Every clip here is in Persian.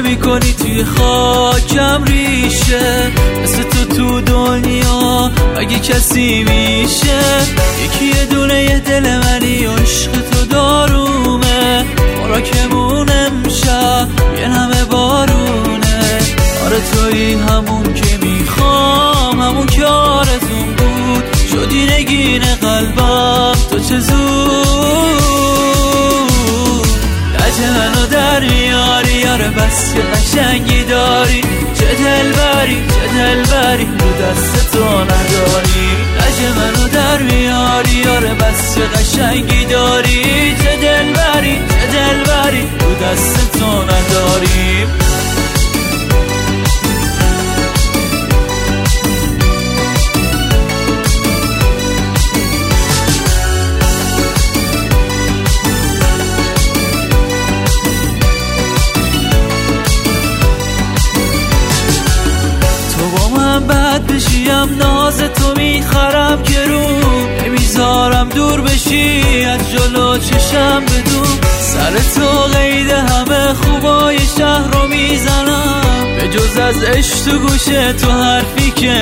میکنی توی خاکم ریشه، مثل تو دنیا اگه کسی میشه. یکی یه دونه یه دل منی و عشق تو دارومه، خوراکمون امشب یه نمه بارونه. آره تویی همون که میخوام، همون که آرزون بود، شدی نگین قلبم تو چه زود. لجه منو در میاری یاره، بس که قشنگی داری، چه دلبری رو دست تو نداری. لجه منو در میاری یاره، بس که قشنگی داری، چه دلبری رو دست تو نداری. بد بشیم ناز تو میخرم که رو نمیذارم دور بشی از جلو چشم بدون. سر تو قید همه خوبای شهر رو میزنم، به جز از عشق تو گوشه تو حرفی که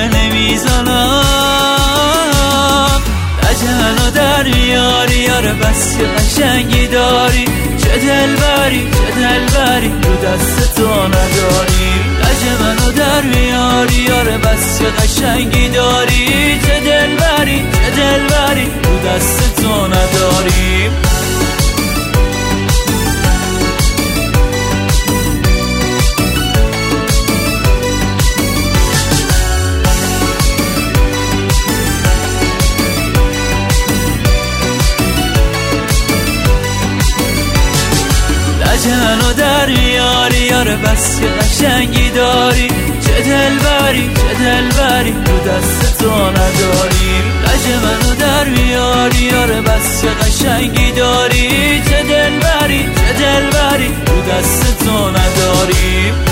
نمیزنم. لجه منو در میاری یاره، بس که قشنگی داری، چه دلبری رو دست تو نداری. لجه منو در میاری یاره، بس که قشنگی داری، چه دلبری رو دست تو نداری. لجه منو در میاری یاره، بس که قشنگی داری، چه دلبری رو دست تو نداری. لجه منو در میاری یاره، بس که قشنگی داری، چه دلبری رو دست تو نداری.